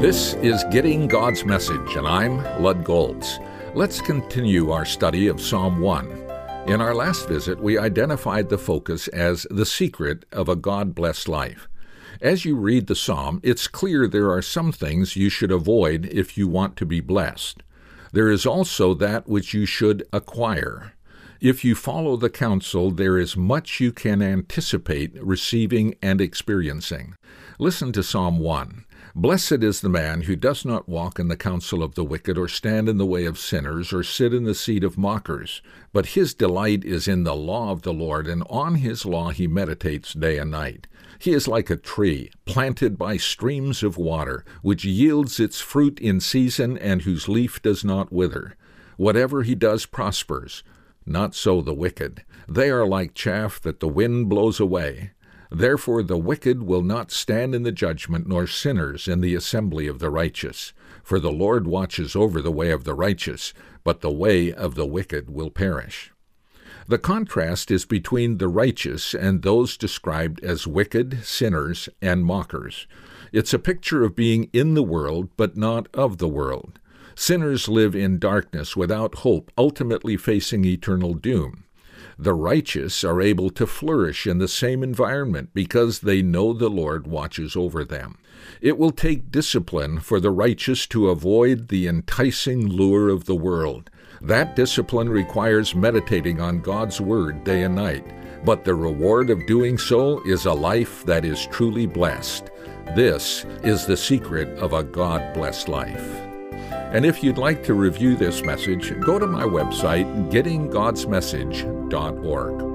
This is Getting God's Message, and I'm Lud Goltz. Let's continue our study of Psalm 1. In our last visit, we identified the focus as the secret of a God-blessed life. As you read the psalm, it's clear there are some things you should avoid if you want to be blessed. There is also that which you should acquire. If you follow the counsel, there is much you can anticipate receiving and experiencing. Listen to Psalm 1. Blessed is the man who does not walk in the counsel of the wicked, or stand in the way of sinners, or sit in the seat of mockers. But his delight is in the law of the Lord, and on his law he meditates day and night. He is like a tree planted by streams of water, which yields its fruit in season, and whose leaf does not wither. Whatever he does prospers. Not so the wicked. They are like chaff that the wind blows away. Therefore the wicked will not stand in the judgment, nor sinners in the assembly of the righteous. For the Lord watches over the way of the righteous, but the way of the wicked will perish. The contrast is between the righteous and those described as wicked, sinners, and mockers. It's a picture of being in the world, but not of the world. Sinners live in darkness without hope, ultimately facing eternal doom. The righteous are able to flourish in the same environment because they know the Lord watches over them. It will take discipline for the righteous to avoid the enticing lure of the world. That discipline requires meditating on God's Word day and night, but the reward of doing so is a life that is truly blessed. This is the secret of a God-blessed life. And if you'd like to review this message, go to my website, gettinggodsmessage.org.